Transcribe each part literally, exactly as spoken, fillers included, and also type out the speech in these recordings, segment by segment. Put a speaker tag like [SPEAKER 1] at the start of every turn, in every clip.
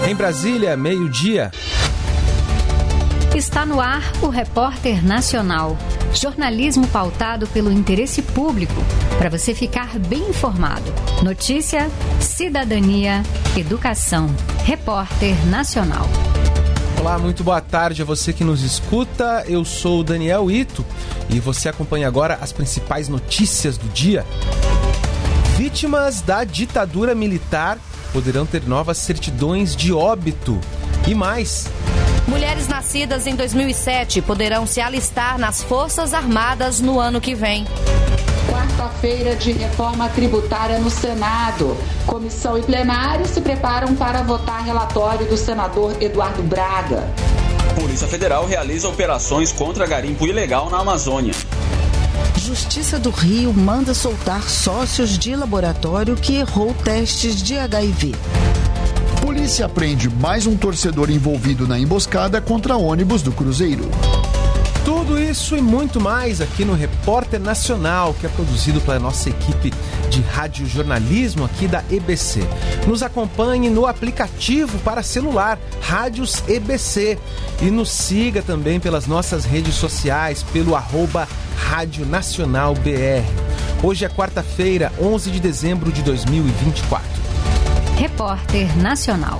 [SPEAKER 1] Em Brasília, meio-dia.
[SPEAKER 2] Está no ar o Repórter Nacional. Jornalismo pautado pelo interesse público, para você ficar bem informado. Notícia, cidadania, educação. Repórter Nacional.
[SPEAKER 1] Olá, muito boa tarde a você que nos escuta. Eu sou o Daniel Ito e você acompanha agora as principais notícias do dia. Vítimas da ditadura militar poderão ter novas certidões de óbito. E mais...
[SPEAKER 3] Mulheres nascidas em dois mil e sete poderão se alistar nas Forças Armadas no ano que vem.
[SPEAKER 4] Quarta-feira de reforma tributária no Senado. Comissão e plenário se preparam para votar relatório do senador Eduardo Braga.
[SPEAKER 5] Polícia Federal realiza operações contra garimpo ilegal na Amazônia.
[SPEAKER 6] Justiça do Rio manda soltar sócios de laboratório que errou testes de H I V.
[SPEAKER 7] Polícia prende mais um torcedor envolvido na emboscada contra ônibus do Cruzeiro.
[SPEAKER 1] Tudo isso e muito mais aqui no Repórter Nacional, que é produzido pela nossa equipe de radiojornalismo aqui da E B C. Nos acompanhe no aplicativo para celular, Rádios E B C. E nos siga também pelas nossas redes sociais, pelo arroba Rádio Nacional B R. Hoje é quarta-feira, onze de dezembro de dois mil e vinte e quatro.
[SPEAKER 2] Repórter Nacional.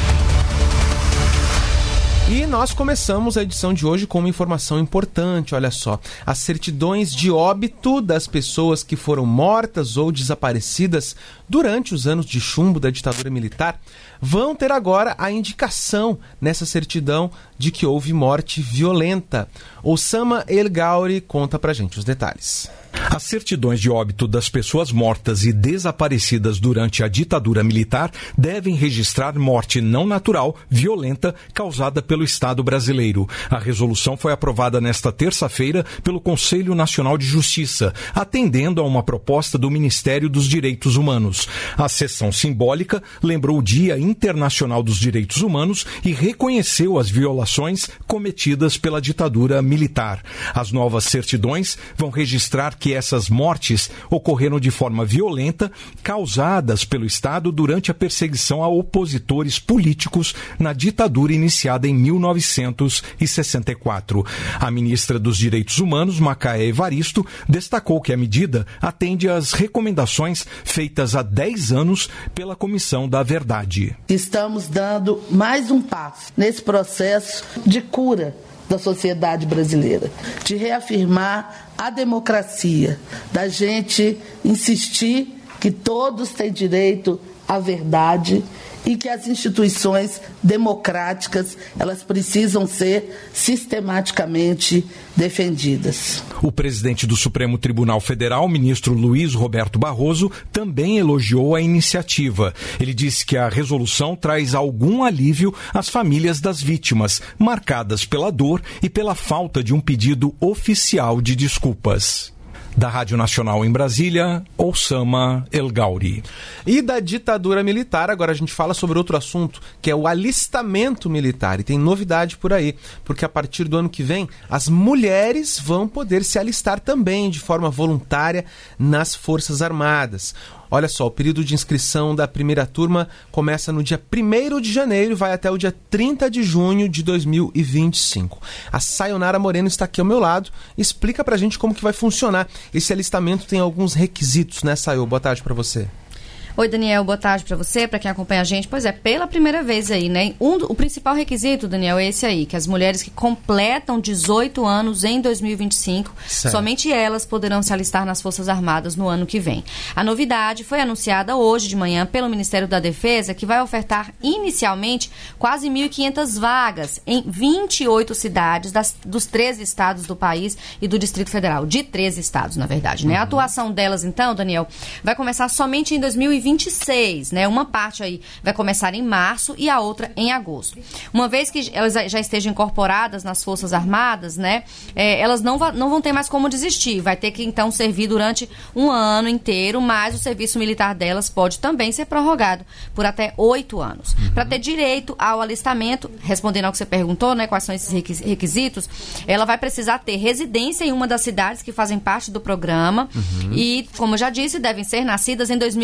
[SPEAKER 1] E nós começamos a edição de hoje com uma informação importante, olha só. As certidões de óbito das pessoas que foram mortas ou desaparecidas durante os anos de chumbo da ditadura militar vão ter agora a indicação nessa certidão de que houve morte violenta. Osama El Gauri conta pra gente os detalhes.
[SPEAKER 8] As certidões de óbito das pessoas mortas e desaparecidas durante a ditadura militar devem registrar morte não natural, violenta, causada pelo Estado brasileiro. A resolução foi aprovada nesta terça-feira pelo Conselho Nacional de Justiça, atendendo a uma proposta do Ministério dos Direitos Humanos. A sessão simbólica lembrou o Dia Internacional dos Direitos Humanos e reconheceu as violações cometidas pela ditadura militar. As novas certidões vão registrar que essas mortes ocorreram de forma violenta, causadas pelo Estado durante a perseguição a opositores políticos na ditadura iniciada em mil novecentos e sessenta e quatro. A ministra dos Direitos Humanos, Macaé Evaristo, destacou que a medida atende às recomendações feitas há dez anos pela Comissão da Verdade.
[SPEAKER 9] Estamos dando mais um passo nesse processo de cura da sociedade brasileira, de reafirmar a democracia, da gente insistir que todos têm direito à verdade e que as instituições democráticas, elas precisam ser sistematicamente defendidas.
[SPEAKER 8] O presidente do Supremo Tribunal Federal, ministro Luiz Roberto Barroso, também elogiou a iniciativa. Ele disse que a resolução traz algum alívio às famílias das vítimas, marcadas pela dor e pela falta de um pedido oficial de desculpas. Da Rádio Nacional em Brasília, Osama El Gauri.
[SPEAKER 1] E da ditadura militar, agora a gente fala sobre outro assunto, que é o alistamento militar. E tem novidade por aí, porque a partir do ano que vem, as mulheres vão poder se alistar também de forma voluntária nas Forças Armadas. Olha só, o período de inscrição da primeira turma começa no dia primeiro de janeiro e vai até o dia trinta de junho de dois mil e vinte e cinco. A Sayonara Moreno está aqui ao meu lado e explica pra gente como que vai funcionar. Esse alistamento tem alguns requisitos, né, Sayo? Boa tarde pra você.
[SPEAKER 3] Oi, Daniel, boa tarde para você, para quem acompanha a gente. Pois é, pela primeira vez aí, né? Um, o principal requisito, Daniel, é esse aí, que as mulheres que completam dezoito anos em dois mil e vinte e cinco, certo, somente elas poderão se alistar nas Forças Armadas no ano que vem. A novidade foi anunciada hoje de manhã pelo Ministério da Defesa, que vai ofertar inicialmente quase mil e quinhentas vagas em vinte e oito cidades das, dos treze estados do país e do Distrito Federal, de treze estados, na verdade, né? Uhum. A atuação delas, então, Daniel, vai começar somente em dois mil e vinte e seis, né? Uma parte aí vai começar em março e a outra em agosto. Uma vez que elas já estejam incorporadas nas Forças Armadas, né? É, elas não, va- não vão ter mais como desistir. Vai ter que, então, servir durante um ano inteiro, mas o serviço militar delas pode também ser prorrogado por até oito anos. Uhum. Para ter direito ao alistamento, respondendo ao que você perguntou, né? Quais são esses requisitos, ela vai precisar ter residência em uma das cidades que fazem parte do programa. Uhum. E, como eu já disse, devem ser nascidas em dois mil e sete.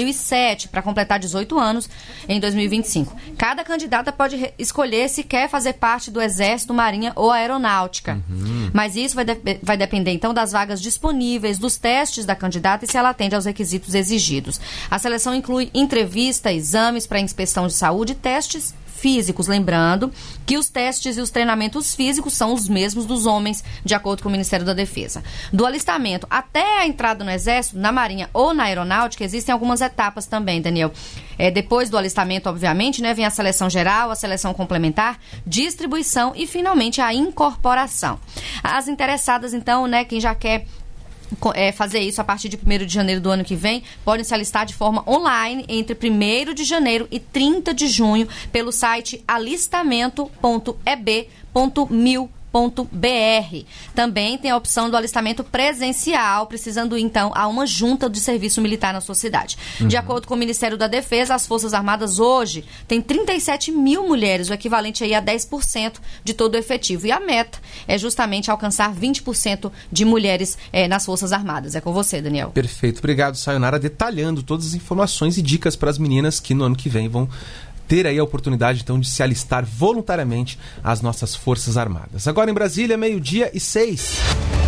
[SPEAKER 3] sete para completar dezoito anos em dois mil e vinte e cinco. Cada candidata pode re- escolher se quer fazer parte do Exército, Marinha ou Aeronáutica. Uhum. Mas isso vai, de- vai depender, então, das vagas disponíveis, dos testes da candidata e se ela atende aos requisitos exigidos. A seleção inclui entrevista, exames para inspeção de saúde e testes físicos, lembrando que os testes e os treinamentos físicos são os mesmos dos homens, de acordo com o Ministério da Defesa. Do alistamento até a entrada no Exército, na Marinha ou na Aeronáutica, existem algumas etapas também, Daniel. É, depois do alistamento, obviamente, né, vem a seleção geral, a seleção complementar, distribuição e, finalmente, a incorporação. As interessadas, então, né, quem já quer É, fazer isso a partir de primeiro de janeiro do ano que vem, podem se alistar de forma online entre primeiro de janeiro e trinta de junho pelo site alistamento ponto e b ponto mil ponto b r. Também tem a opção do alistamento presencial, precisando então a uma junta de serviço militar na sua cidade. Uhum. De acordo com o Ministério da Defesa, as Forças Armadas hoje têm trinta e sete mil mulheres, o equivalente aí a dez por cento de todo o efetivo. E a meta é justamente alcançar vinte por cento de mulheres eh, nas Forças Armadas. É com você, Daniel.
[SPEAKER 1] Perfeito. Obrigado, Sayonara, detalhando todas as informações e dicas para as meninas que no ano que vem vão ter aí a oportunidade, então, de se alistar voluntariamente às nossas Forças Armadas. Agora em Brasília, meio-dia e seis.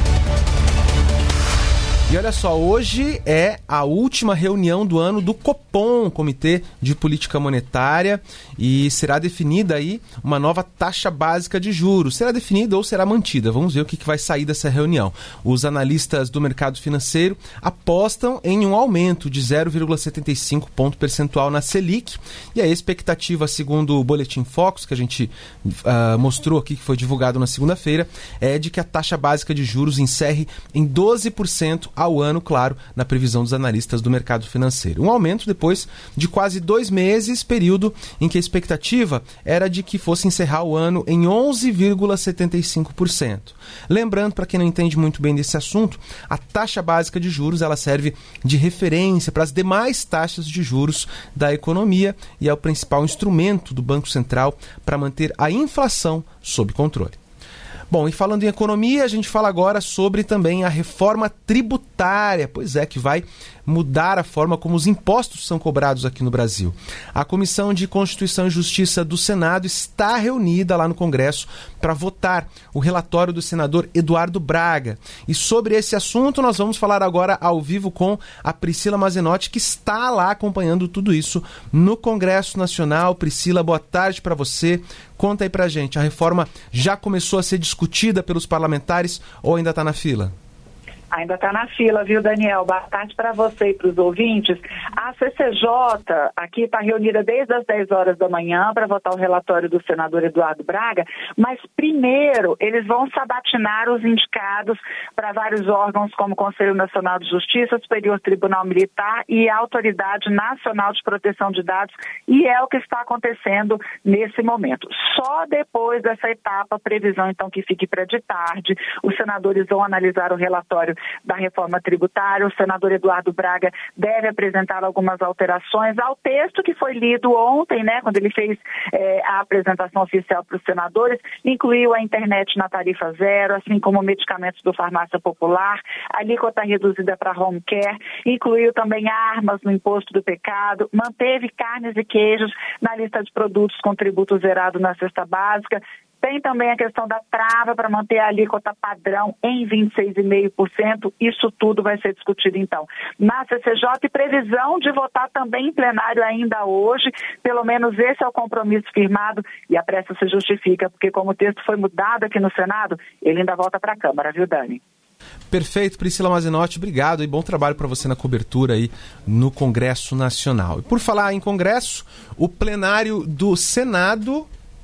[SPEAKER 1] E olha só, hoje é a última reunião do ano do Copom, Comitê de Política Monetária, e será definida aí uma nova taxa básica de juros. Será definida ou será mantida? Vamos ver o que vai sair dessa reunião. Os analistas do mercado financeiro apostam em um aumento de zero vírgula setenta e cinco ponto percentual na Selic, e a expectativa, segundo o Boletim Focus, que a gente uh, mostrou aqui, que foi divulgado na segunda-feira, é de que a taxa básica de juros encerre em doze por cento ao ano, claro, na previsão dos analistas do mercado financeiro. Um aumento depois de quase dois meses, período em que a expectativa era de que fosse encerrar o ano em onze vírgula setenta e cinco por cento. Lembrando, para quem não entende muito bem desse assunto, a taxa básica de juros ela serve de referência para as demais taxas de juros da economia e é o principal instrumento do Banco Central para manter a inflação sob controle. Bom, e falando em economia, a gente fala agora sobre também a reforma tributária, pois é, que vai mudar a forma como os impostos são cobrados aqui no Brasil. A Comissão de Constituição e Justiça do Senado está reunida lá no Congresso para votar o relatório do senador Eduardo Braga. E sobre esse assunto nós vamos falar agora ao vivo com a Priscila Mazenotti, que está lá acompanhando tudo isso no Congresso Nacional. Priscila, boa tarde para você. Conta aí pra gente, a reforma já começou a ser discutida pelos parlamentares ou ainda está na fila?
[SPEAKER 10] Ainda está na fila, viu, Daniel? Boa tarde para você e para os ouvintes. A C C J aqui está reunida desde as dez horas da manhã para votar o relatório do senador Eduardo Braga, mas primeiro eles vão sabatinar os indicados para vários órgãos como o Conselho Nacional de Justiça, Superior Tribunal Militar e a Autoridade Nacional de Proteção de Dados, e é o que está acontecendo nesse momento. Só depois dessa etapa, previsão então que fique para de tarde, os senadores vão analisar o relatório da reforma tributária. O senador Eduardo Braga deve apresentar algumas alterações ao texto que foi lido ontem, né, quando ele fez é, a apresentação oficial para os senadores, incluiu a internet na tarifa zero, assim como medicamentos do farmácia popular, a alíquota reduzida para home care, incluiu também armas no imposto do pecado, manteve carnes e queijos na lista de produtos com tributo zerado na cesta básica. Tem também a questão da trava para manter a alíquota padrão em vinte e seis vírgula cinco por cento. Isso tudo vai ser discutido, então, na C C J e previsão de votar também em plenário ainda hoje. Pelo menos esse é o compromisso firmado e a pressa se justifica, porque como o texto foi mudado aqui no Senado, ele ainda volta para a Câmara, viu, Dani?
[SPEAKER 1] Perfeito, Priscila Mazenotti, obrigado e bom trabalho para você na cobertura aí no Congresso Nacional. E por falar em Congresso, o plenário do Senado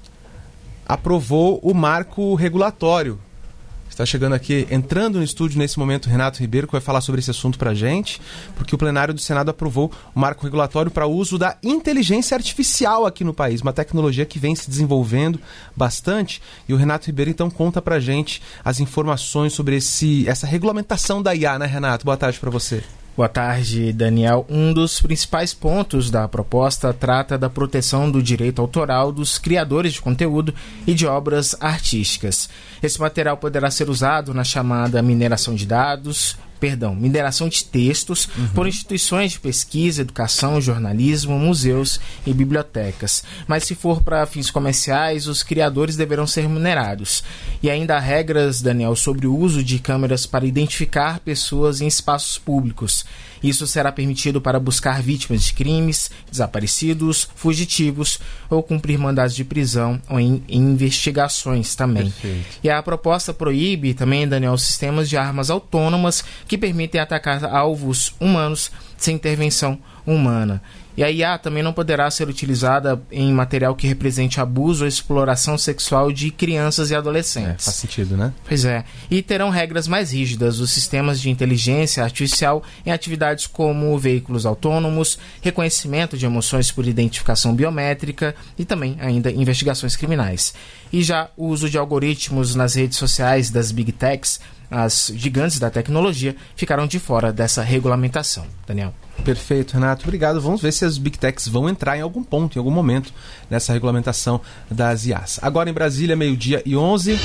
[SPEAKER 1] aprovou o marco regulatório. Está chegando aqui, entrando no estúdio nesse momento, Renato Ribeiro, que vai falar sobre esse assunto para a gente, porque o plenário do Senado aprovou o marco regulatório para o uso da inteligência artificial aqui no país, uma tecnologia que vem se desenvolvendo bastante, e o Renato Ribeiro então conta para a gente as informações sobre esse, essa regulamentação da I A, né, Renato? Boa tarde para você.
[SPEAKER 11] Boa tarde, Daniel. Um dos principais pontos da proposta trata da proteção do direito autoral dos criadores de conteúdo e de obras artísticas. Esse material poderá ser usado na chamada mineração de dados, perdão, mineração de textos uhum. por instituições de pesquisa, educação, jornalismo, museus e bibliotecas. Mas se for para fins comerciais, os criadores deverão ser remunerados. E ainda há regras, Daniel, sobre o uso de câmeras para identificar pessoas em espaços públicos. Isso será permitido para buscar vítimas de crimes, desaparecidos, fugitivos ou cumprir mandados de prisão ou em, em investigações também. Perfeito. E a proposta proíbe também, Daniel, sistemas de armas autônomas que permitem atacar alvos humanos sem intervenção humana. E a I A também não poderá ser utilizada em material que represente abuso ou exploração sexual de crianças e adolescentes.
[SPEAKER 1] É, faz sentido, né?
[SPEAKER 11] Pois é. E terão regras mais rígidas os sistemas de inteligência artificial em atividades como veículos autônomos, reconhecimento de emoções por identificação biométrica e também ainda investigações criminais. E já o uso de algoritmos nas redes sociais das Big Techs, as gigantes da tecnologia, ficaram de fora dessa regulamentação. Daniel.
[SPEAKER 1] Perfeito, Renato. Obrigado. Vamos ver se as Big Techs vão entrar em algum ponto, em algum momento, nessa regulamentação das I As. Agora em Brasília, meio-dia e onze.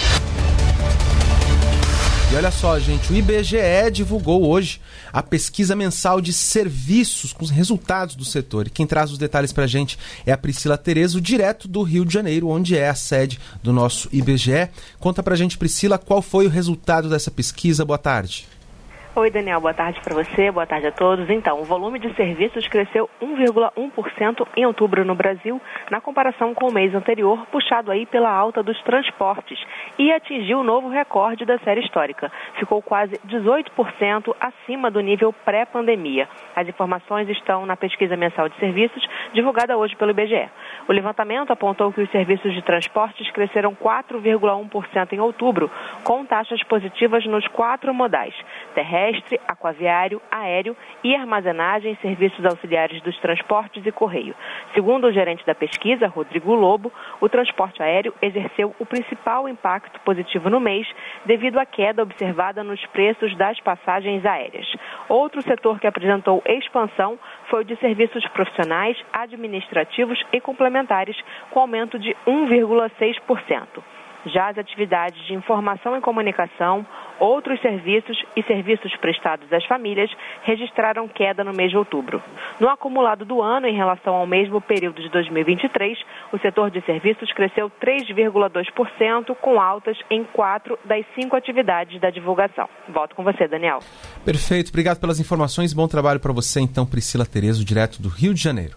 [SPEAKER 1] E olha só, gente, o I B G E divulgou hoje a pesquisa mensal de serviços com os resultados do setor. E quem traz os detalhes pra gente é a Priscila Terezo, direto do Rio de Janeiro, onde é a sede do nosso I B G E. Conta pra gente, Priscila, qual foi o resultado dessa pesquisa. Boa tarde.
[SPEAKER 12] Oi, Daniel, boa tarde para você, boa tarde a todos. Então, o volume de serviços cresceu um vírgula um por cento em outubro no Brasil, na comparação com o mês anterior, puxado aí pela alta dos transportes, e atingiu o novo recorde da série histórica. Ficou quase dezoito por cento acima do nível pré-pandemia. As informações estão na pesquisa mensal de serviços, divulgada hoje pelo I B G E. O levantamento apontou que os serviços de transportes cresceram quatro vírgula um por cento em outubro, com taxas positivas nos quatro modais: terrestre, terrestre, aquaviário, aéreo e armazenagem, serviços auxiliares dos transportes e correio. Segundo o gerente da pesquisa, Rodrigo Lobo, o transporte aéreo exerceu o principal impacto positivo no mês devido à queda observada nos preços das passagens aéreas. Outro setor que apresentou expansão foi o de serviços profissionais, administrativos e complementares, com aumento de um vírgula seis por cento. Já as atividades de informação e comunicação, outros serviços e serviços prestados às famílias registraram queda no mês de outubro. No acumulado do ano, em relação ao mesmo período de dois mil e vinte e três, o setor de serviços cresceu três vírgula dois por cento, com altas em quatro das cinco atividades da divulgação. Volto com você, Daniel.
[SPEAKER 1] Perfeito, obrigado pelas informações. Bom trabalho para você, então, Priscila Terezo, direto do Rio de Janeiro.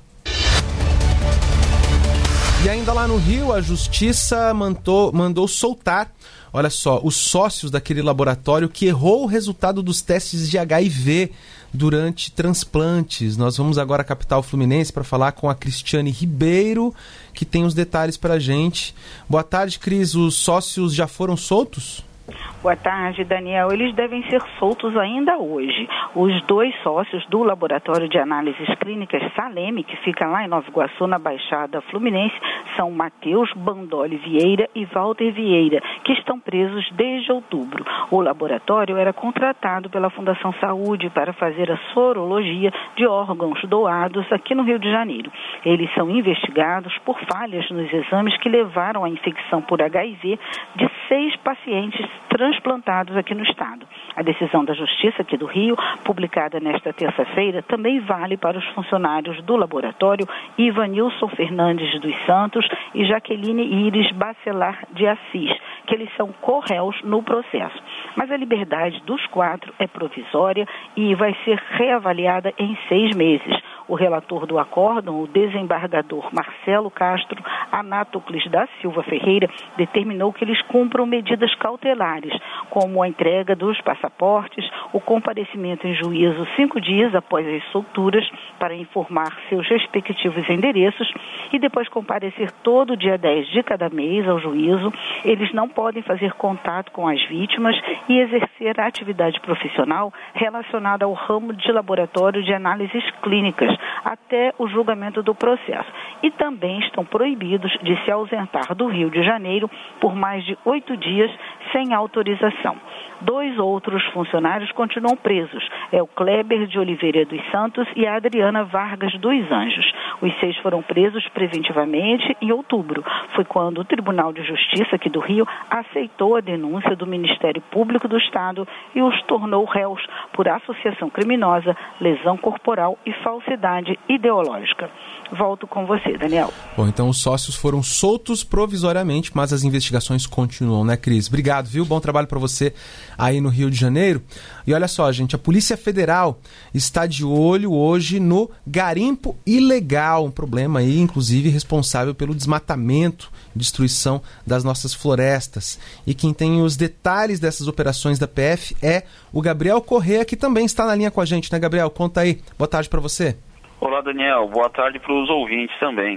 [SPEAKER 1] E ainda lá no Rio, a Justiça mandou, mandou soltar, olha só, os sócios daquele laboratório que errou o resultado dos testes de H I V durante transplantes. Nós vamos agora à capital fluminense para falar com a Cristiane Ribeiro, que tem os detalhes para a gente. Boa tarde, Cris. Os sócios já foram soltos?
[SPEAKER 13] Boa tarde, Daniel. Eles devem ser soltos ainda hoje. Os dois sócios do Laboratório de Análises Clínicas Saleme, que fica lá em Nova Iguaçu, na Baixada Fluminense, são Matheus Bandoli Vieira e Walter Vieira, que estão presos desde outubro. O laboratório era contratado pela Fundação Saúde para fazer a sorologia de órgãos doados aqui no Rio de Janeiro. Eles são investigados por falhas nos exames que levaram à infecção por H I V de seis pacientes transplantados aqui no estado. A decisão da Justiça aqui do Rio, publicada nesta terça-feira, também vale para os funcionários do laboratório Ivanilson Fernandes dos Santos e Jaqueline Iris Bacelar de Assis, que eles são co-réus no processo. Mas a liberdade dos quatro é provisória e vai ser reavaliada em seis meses. O relator do acórdão, o desembargador Marcelo Castro Anátocles da Silva Ferreira, determinou que eles cumpram medidas cautelares, como a entrega dos passaportes, o comparecimento em juízo cinco dias após as solturas para informar seus respectivos endereços e depois comparecer todo dia dez de cada mês ao juízo. Eles não podem fazer contato com as vítimas e exercer a atividade profissional relacionada ao ramo de laboratório de análises clínicas, até o julgamento do processo. E também estão proibidos de se ausentar do Rio de Janeiro por mais de oito dias sem autorização. Dois outros funcionários continuam presos. É o Kleber de Oliveira dos Santos e a Adriana Vargas dos Anjos. Os seis foram presos preventivamente em outubro. Foi quando o Tribunal de Justiça aqui do Rio aceitou a denúncia do Ministério Público do Estado e os tornou réus por associação criminosa, lesão corporal e falsidade ideológica. Volto com você, Daniel.
[SPEAKER 1] Bom, então os sócios foram soltos provisoriamente, mas as investigações continuam, né, Cris? Obrigado, viu? Bom trabalho para você aí no Rio de Janeiro. E olha só, gente, a Polícia Federal está de olho hoje no garimpo ilegal, um problema aí, inclusive, responsável pelo desmatamento e destruição das nossas florestas. E quem tem os detalhes dessas operações da P F é o Gabriel Corrêa, que também está na linha com a gente, né, Gabriel? Conta aí. Boa tarde para você.
[SPEAKER 14] Olá, Daniel. Boa tarde para os ouvintes também.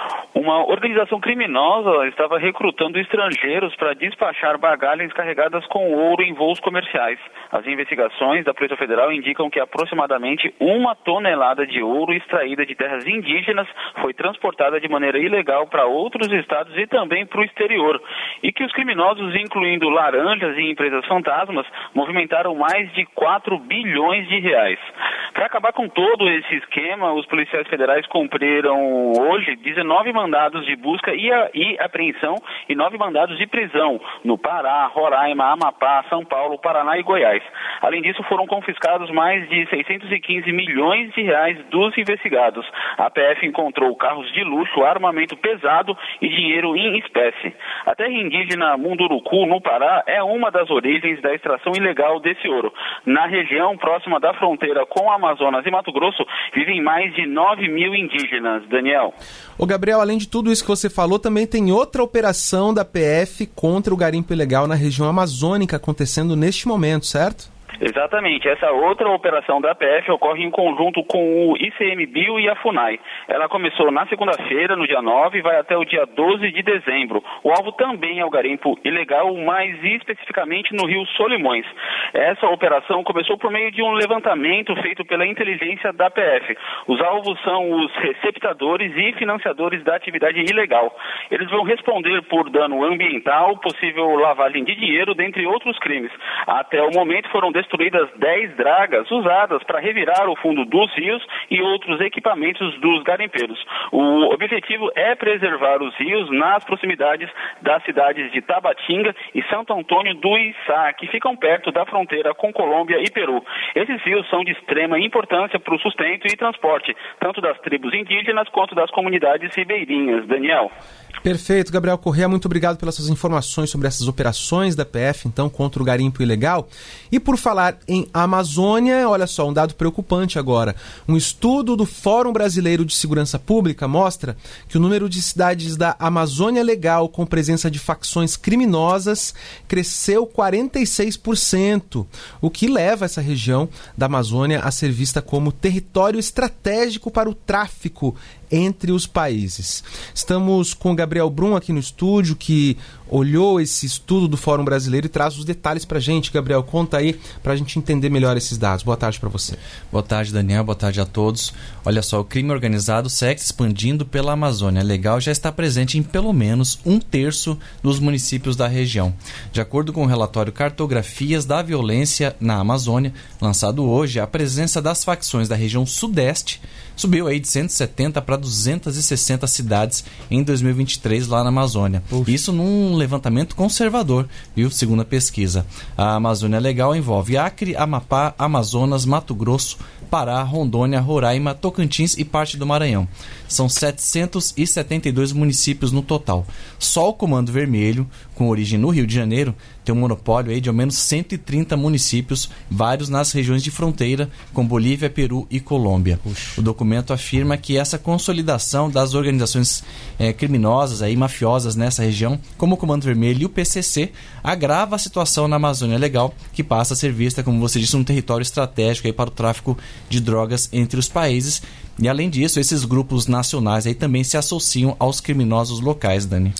[SPEAKER 14] Uma organização criminosa estava recrutando estrangeiros para despachar bagagens carregadas com ouro em voos comerciais. As investigações da Polícia Federal indicam que aproximadamente uma tonelada de ouro extraída de terras indígenas foi transportada de maneira ilegal para outros estados e também para o exterior. E que os criminosos, incluindo laranjas e empresas fantasmas, movimentaram mais de quatro bilhões de reais. Para acabar com todo esse esquema, os policiais federais cumpriram hoje dezenove mandados de busca e, a, e apreensão e nove mandados de prisão no Pará, Roraima, Amapá, São Paulo, Paraná e Goiás. Além disso, foram confiscados mais de seiscentos e quinze milhões de reais dos investigados. A P F encontrou carros de luxo, armamento pesado e dinheiro em espécie. A terra indígena Munduruku, no Pará, é uma das origens da extração ilegal desse ouro. Na região próxima da fronteira com o Amazonas e Mato Grosso, vivem mais de nove mil indígenas. Daniel.
[SPEAKER 1] Ô Gabriel, além de tudo isso que você falou, também tem outra operação da P F contra o garimpo ilegal na região amazônica acontecendo neste momento, certo?
[SPEAKER 14] Exatamente. Essa outra operação da P F ocorre em conjunto com o I C M B I O e a FUNAI. Ela começou na segunda-feira, no dia nove, e vai até o dia doze de dezembro. O alvo também é o garimpo ilegal, mais especificamente no Rio Solimões. Essa operação começou por meio de um levantamento feito pela inteligência da P F. Os alvos são os receptadores e financiadores da atividade ilegal. Eles vão responder por dano ambiental, possível lavagem de dinheiro, dentre outros crimes. Até o momento foram destruídas dez dragas usadas para revirar o fundo dos rios e outros equipamentos dos garimpeiros. O objetivo é preservar os rios nas proximidades das cidades de Tabatinga e Santo Antônio do Içá, que ficam perto da fronteira com Colômbia e Peru. Esses rios são de extrema importância para o sustento e transporte, tanto das tribos indígenas quanto das comunidades ribeirinhas. Daniel.
[SPEAKER 1] Perfeito, Gabriel Corrêa, muito obrigado pelas suas informações sobre essas operações da P F, então, contra o garimpo ilegal. E por falar em Amazônia, olha só, um dado preocupante agora. Um estudo do Fórum Brasileiro de Segurança Pública mostra que o número de cidades da Amazônia Legal com presença de facções criminosas cresceu quarenta e seis por cento, o que leva essa região da Amazônia a ser vista como território estratégico para o tráfico entre os países. Estamos com o Gabriel Brum aqui no estúdio, que olhou esse estudo do Fórum Brasileiro e traz os detalhes pra gente. Gabriel, conta aí pra gente entender melhor esses dados. Boa tarde pra você.
[SPEAKER 15] Boa tarde, Daniel. Boa tarde a todos. Olha só, o crime organizado segue se expandindo pela Amazônia Legal, já está presente em pelo menos um terço dos municípios da região. De acordo com o relatório Cartografias da Violência na Amazônia, lançado hoje, a presença das facções da região sudeste subiu aí de cento e setenta para duzentas e sessenta cidades em dois mil e vinte e três lá na Amazônia. Uf. Isso num levantamento conservador, viu? Segundo a pesquisa. A Amazônia Legal envolve Acre, Amapá, Amazonas, Mato Grosso, Pará, Rondônia, Roraima, Tocantins e parte do Maranhão. São setecentos e setenta e dois municípios no total. Só o Comando Vermelho, com origem no Rio de Janeiro, tem um monopólio aí de ao menos cento e trinta municípios, vários nas regiões de fronteira com Bolívia, Peru e Colômbia. Puxa. O documento afirma que essa consolidação das organizações eh, criminosas aí, mafiosas nessa região, como o Comando Vermelho e o P C C, agrava a situação na Amazônia Legal, que passa a ser vista, como você disse, um território estratégico aí para o tráfico de drogas entre os países. E além disso, esses grupos nacionais aí também se associam aos criminosos locais, Dani.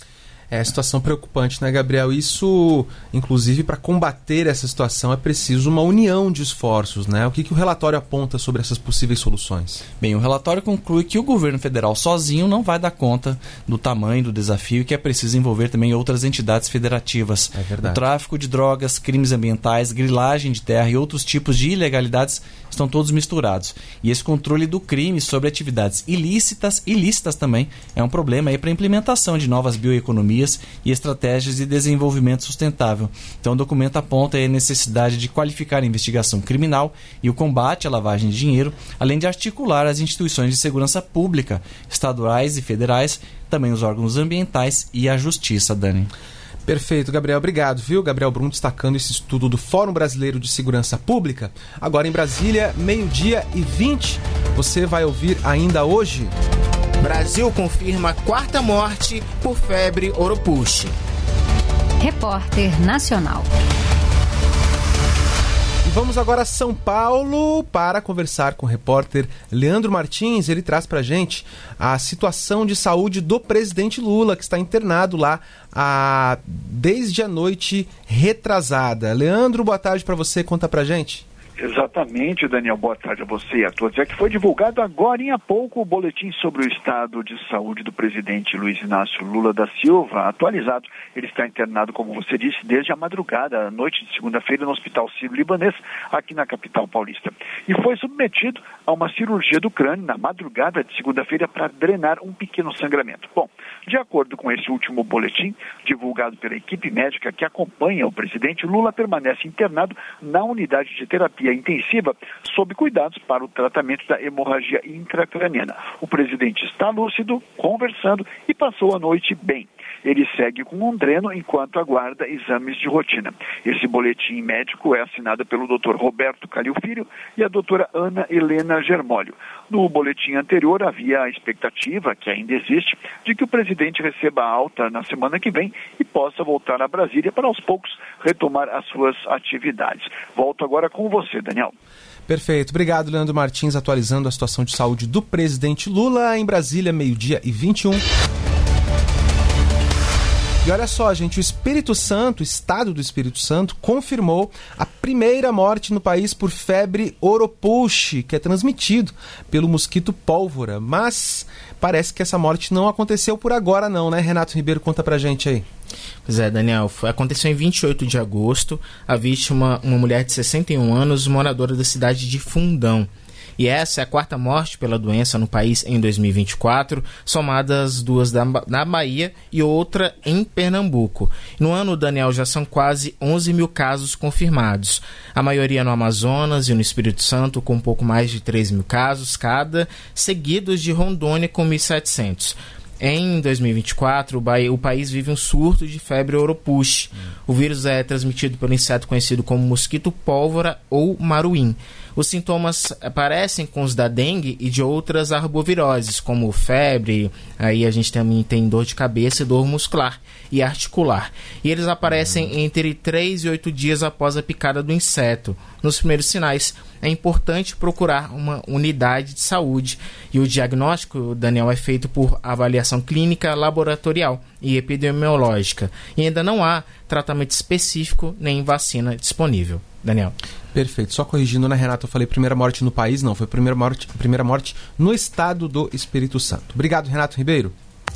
[SPEAKER 1] É a situação preocupante, né, Gabriel? Isso, inclusive, para combater essa situação é preciso uma união de esforços, né? O que, que o relatório aponta sobre essas possíveis soluções?
[SPEAKER 15] Bem, o relatório conclui que o governo federal sozinho não vai dar conta do tamanho do desafio e que é preciso envolver também outras entidades federativas.
[SPEAKER 1] É verdade.
[SPEAKER 15] O tráfico de drogas, crimes ambientais, grilagem de terra e outros tipos de ilegalidades estão todos misturados. E esse controle do crime sobre atividades ilícitas, ilícitas também, é um problema para a implementação de novas bioeconomias e estratégias de desenvolvimento sustentável. Então o documento aponta a necessidade de qualificar a investigação criminal e o combate à lavagem de dinheiro, além de articular as instituições de segurança pública, estaduais e federais, também os órgãos ambientais e a justiça, Dani.
[SPEAKER 1] Perfeito, Gabriel. Obrigado, viu? Gabriel Brum destacando esse estudo do Fórum Brasileiro de Segurança Pública. Agora em Brasília, meio-dia e vinte. Você vai ouvir ainda hoje...
[SPEAKER 11] Brasil confirma quarta morte por febre oropouche.
[SPEAKER 2] Repórter Nacional.
[SPEAKER 1] E vamos agora a São Paulo para conversar com o repórter Leandro Martins. Ele traz para a gente a situação de saúde do presidente Lula, que está internado lá a... desde a noite retrasada. Leandro, boa tarde para você. Conta para a gente.
[SPEAKER 16] Exatamente, Daniel. Boa tarde a você e a todos. É que foi divulgado agora há pouco o boletim sobre o estado de saúde do presidente Luiz Inácio Lula da Silva, atualizado. Ele está internado, como você disse, desde a madrugada, à noite de segunda-feira, no Hospital Sírio-Libanês, aqui na capital paulista. E foi submetido a uma cirurgia do crânio na madrugada de segunda-feira para drenar um pequeno sangramento. Bom, de acordo com esse último boletim, divulgado pela equipe médica que acompanha o presidente, Lula permanece internado na unidade de terapia intensiva, sob cuidados para o tratamento da hemorragia intracraniana. O presidente está lúcido, conversando e passou a noite bem. Ele segue com um dreno enquanto aguarda exames de rotina. Esse boletim médico é assinado pelo doutor Roberto Calil Filho e a doutora Ana Helena Germólio. No boletim anterior havia a expectativa, que ainda existe, de que o presidente receba alta na semana que vem e possa voltar a Brasília para aos poucos retomar as suas atividades. Volto agora com você, Daniel.
[SPEAKER 1] Perfeito. Obrigado, Leandro Martins, atualizando a situação de saúde do presidente Lula em Brasília, meio-dia e vinte e um. E olha só, gente, o Espírito Santo, o estado do Espírito Santo, confirmou a primeira morte no país por febre oropouche, que é transmitido pelo mosquito pólvora. Mas parece que essa morte não aconteceu por agora não, né? Renato Ribeiro, conta pra gente aí.
[SPEAKER 11] Pois é, Daniel, foi, aconteceu em vinte e oito de agosto, a vítima, uma mulher de sessenta e um anos, moradora da cidade de Fundão. E essa é a quarta morte pela doença no país em dois mil e vinte e quatro, somadas duas da, na Bahia e outra em Pernambuco. No ano, Daniel, já são quase onze mil casos confirmados. A maioria no Amazonas e no Espírito Santo, com um pouco mais de três mil casos cada, seguidos de Rondônia com mil e setecentos. Em dois mil e vinte e quatro, o, Bahia, o país vive um surto de febre oropouche. Hum. O vírus é transmitido pelo inseto conhecido como mosquito pólvora ou maruim. Os sintomas parecem com os da dengue e de outras arboviroses, como febre, aí a gente também tem dor de cabeça e dor muscular e articular. E eles aparecem entre três e oito dias após a picada do inseto. Nos primeiros sinais, é importante procurar uma unidade de saúde. E o diagnóstico, Daniel, é feito por avaliação clínica, laboratorial e epidemiológica. E ainda não há tratamento específico nem vacina disponível. Daniel.
[SPEAKER 1] Perfeito. Só corrigindo, né, Renato? Eu falei primeira morte no país, não. Foi primeira morte, primeira morte no estado do Espírito Santo. Obrigado, Renato Ribeiro.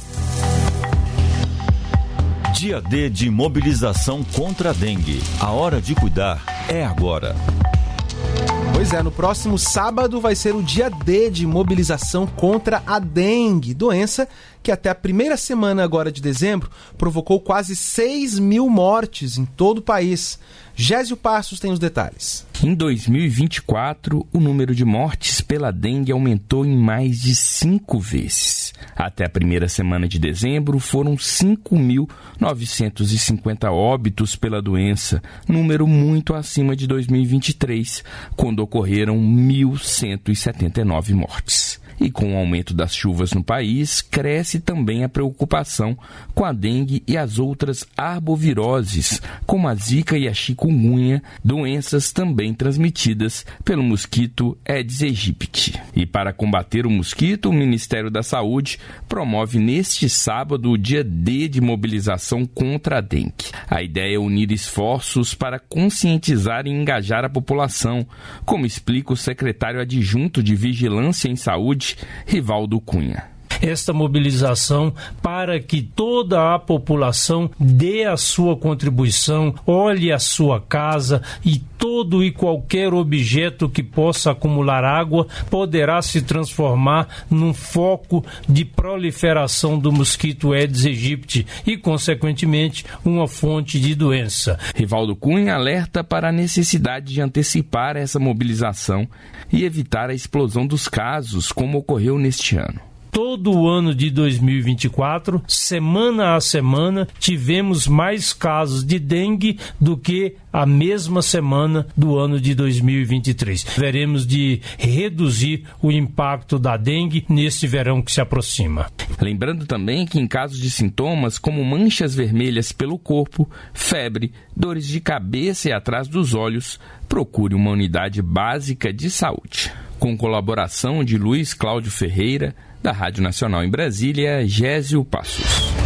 [SPEAKER 17] Dia D de mobilização contra a dengue. A hora de cuidar é agora.
[SPEAKER 1] Pois é, no próximo sábado vai ser o dia D de mobilização contra a dengue, doença que até a primeira semana agora de dezembro provocou quase seis mil mortes em todo o país. Gésio Passos tem os detalhes.
[SPEAKER 18] Em dois mil e vinte e quatro, o número de mortes pela dengue aumentou em mais de cinco vezes. Até a primeira semana de dezembro, foram cinco mil novecentos e cinquenta óbitos pela doença, número muito acima de dois mil e vinte e três, quando ocorreram mil cento e setenta e nove mortes. E com o aumento das chuvas no país, cresce também a preocupação com a dengue e as outras arboviroses, como a zika e a chikungunya, doenças também transmitidas pelo mosquito Aedes aegypti. E para combater o mosquito, o Ministério da Saúde promove neste sábado o dia D de mobilização contra a dengue. A ideia é unir esforços para conscientizar e engajar a população, como explica o secretário adjunto de Vigilância em Saúde, Rivaldo Cunha.
[SPEAKER 19] Esta mobilização para que toda a população dê a sua contribuição, olhe a sua casa e todo e qualquer objeto que possa acumular água poderá se transformar num foco de proliferação do mosquito Aedes aegypti e, consequentemente, uma fonte de doença.
[SPEAKER 18] Rivaldo Cunha alerta para a necessidade de antecipar essa mobilização e evitar a explosão dos casos, como ocorreu neste ano.
[SPEAKER 19] Todo o ano de dois mil e vinte e quatro, semana a semana, tivemos mais casos de dengue do que a mesma semana do ano de dois mil e vinte e três. Veremos de reduzir o impacto da dengue neste verão que se aproxima.
[SPEAKER 18] Lembrando também que em casos de sintomas como manchas vermelhas pelo corpo, febre, dores de cabeça e atrás dos olhos, procure uma unidade básica de saúde. Com colaboração de Luiz Cláudio Ferreira, da Rádio Nacional em Brasília, Gésio Passos.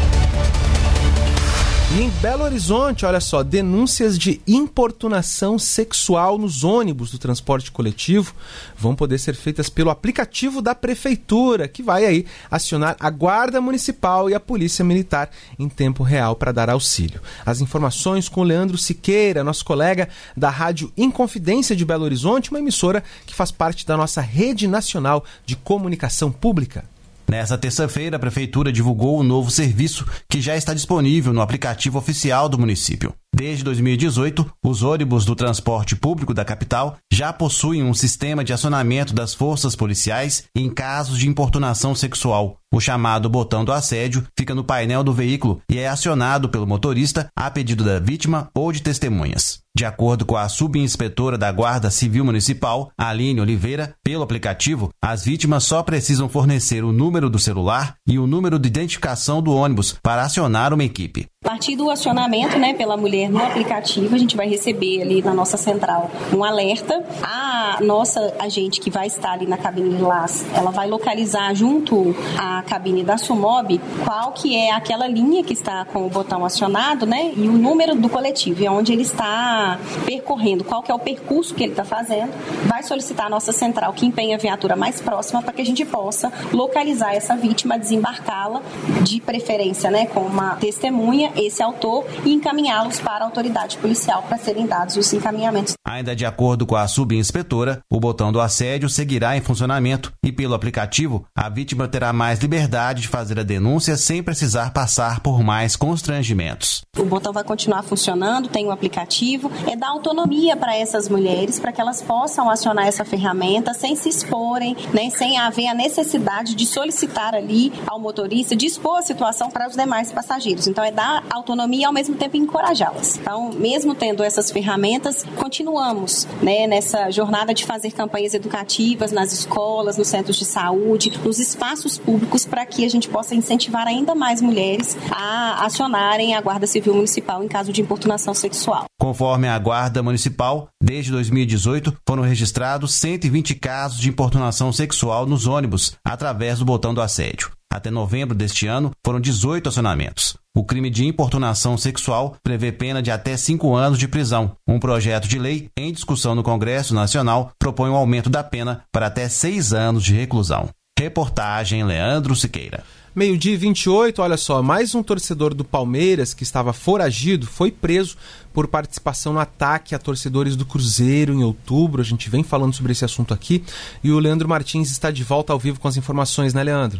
[SPEAKER 1] E em Belo Horizonte, olha só, denúncias de importunação sexual nos ônibus do transporte coletivo vão poder ser feitas pelo aplicativo da Prefeitura, que vai aí acionar a Guarda Municipal e a Polícia Militar em tempo real para dar auxílio. As informações com o Leandro Siqueira, nosso colega da Rádio Inconfidência de Belo Horizonte, uma emissora que faz parte da nossa Rede Nacional de Comunicação Pública.
[SPEAKER 20] Nesta terça-feira, a Prefeitura divulgou o novo serviço que já está disponível no aplicativo oficial do município. Desde dois mil e dezoito, os ônibus do transporte público da capital já possuem um sistema de acionamento das forças policiais em casos de importunação sexual. O chamado botão do assédio fica no painel do veículo e é acionado pelo motorista a pedido da vítima ou de testemunhas. De acordo com a subinspetora da Guarda Civil Municipal, Aline Oliveira, pelo aplicativo, as vítimas só precisam fornecer o número do celular e o número de identificação do ônibus para acionar uma equipe.
[SPEAKER 21] A partir do acionamento, né, pela mulher no aplicativo, a gente vai receber ali na nossa central um alerta. A nossa agente que vai estar ali na cabine de Las, ela vai localizar junto à cabine da Sumob qual que é aquela linha que está com o botão acionado, né, e o número do coletivo, e onde ele está percorrendo, qual que é o percurso que ele está fazendo, vai solicitar a nossa central que empenha a viatura mais próxima para que a gente possa localizar essa vítima, desembarcá-la, de preferência, né, com uma testemunha, esse autor, e encaminhá-los para a autoridade policial para serem dados os encaminhamentos.
[SPEAKER 20] Ainda de acordo com a subinspetora, o botão do assédio seguirá em funcionamento e pelo aplicativo a vítima terá mais liberdade de fazer a denúncia sem precisar passar por mais constrangimentos.
[SPEAKER 21] O botão vai continuar funcionando, tem um aplicativo, é dar autonomia para essas mulheres, para que elas possam acionar essa ferramenta sem se exporem, né, sem haver a necessidade de solicitar ali ao motorista, de expor a situação para os demais passageiros. Então é dar autonomia e ao mesmo tempo encorajá-las. Então, mesmo tendo essas ferramentas, continuamos, né, nessa jornada de fazer campanhas educativas nas escolas, nos centros de saúde, nos espaços públicos, para que a gente possa incentivar ainda mais mulheres a acionarem a Guarda Civil Municipal em caso de importunação sexual.
[SPEAKER 20] Conforme a Guarda Municipal, desde dois mil e dezoito foram registrados cento e vinte casos de importunação sexual nos ônibus através do botão do assédio. Até novembro deste ano, foram dezoito acionamentos. O crime de importunação sexual prevê pena de até cinco anos de prisão. Um projeto de lei em discussão no Congresso Nacional propõe um aumento da pena para até seis anos de reclusão. Reportagem Leandro Siqueira.
[SPEAKER 1] Meio-dia e vinte e oito, olha só, mais um torcedor do Palmeiras que estava foragido foi preso por participação no ataque a torcedores do Cruzeiro em outubro. A gente vem falando sobre esse assunto aqui e o Leandro Martins está de volta ao vivo com as informações, né, Leandro?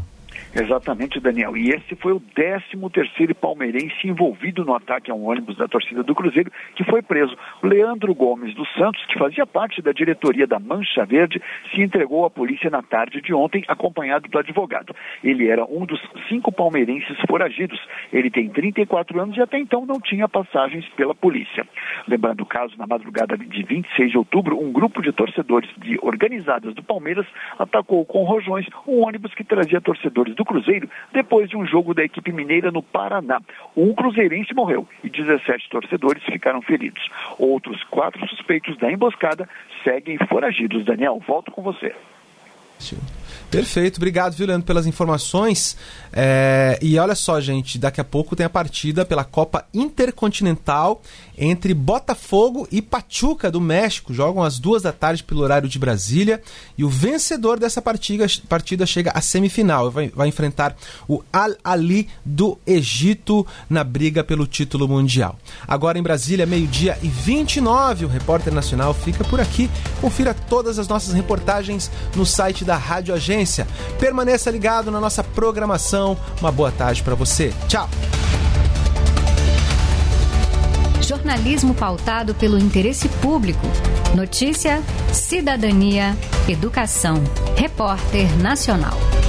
[SPEAKER 16] Exatamente, Daniel. E esse foi o décimo terceiro palmeirense envolvido no ataque a um ônibus da torcida do Cruzeiro, que foi preso. O Leandro Gomes dos Santos, que fazia parte da diretoria da Mancha Verde, se entregou à polícia na tarde de ontem, acompanhado do advogado. Ele era um dos cinco palmeirenses foragidos. Ele tem trinta e quatro anos e até então não tinha passagens pela polícia. Lembrando o caso, na madrugada de vinte e seis de outubro, um grupo de torcedores de organizadas do Palmeiras atacou com rojões um ônibus que trazia torcedores do Cruzeiro depois de um jogo da equipe mineira no Paraná. Um cruzeirense morreu e dezessete torcedores ficaram feridos. Outros quatro suspeitos da emboscada seguem foragidos. Daniel, volto com você.
[SPEAKER 1] Perfeito, obrigado, viu, Leandro, pelas informações. É, e olha só, gente, daqui a pouco tem a partida pela Copa Intercontinental entre Botafogo e Pachuca do México. Jogam às duas da tarde pelo horário de Brasília e o vencedor dessa partida, partida chega à semifinal. Vai, vai enfrentar o Al-Ali do Egito na briga pelo título mundial. Agora em Brasília, meio-dia e vinte e nove, o Repórter Nacional fica por aqui. Confira todas as nossas reportagens no site da Rádio Agência. Permaneça ligado na nossa programação. Uma boa tarde para você. Tchau.
[SPEAKER 2] Jornalismo pautado pelo interesse público. Notícia, cidadania, educação. Repórter Nacional.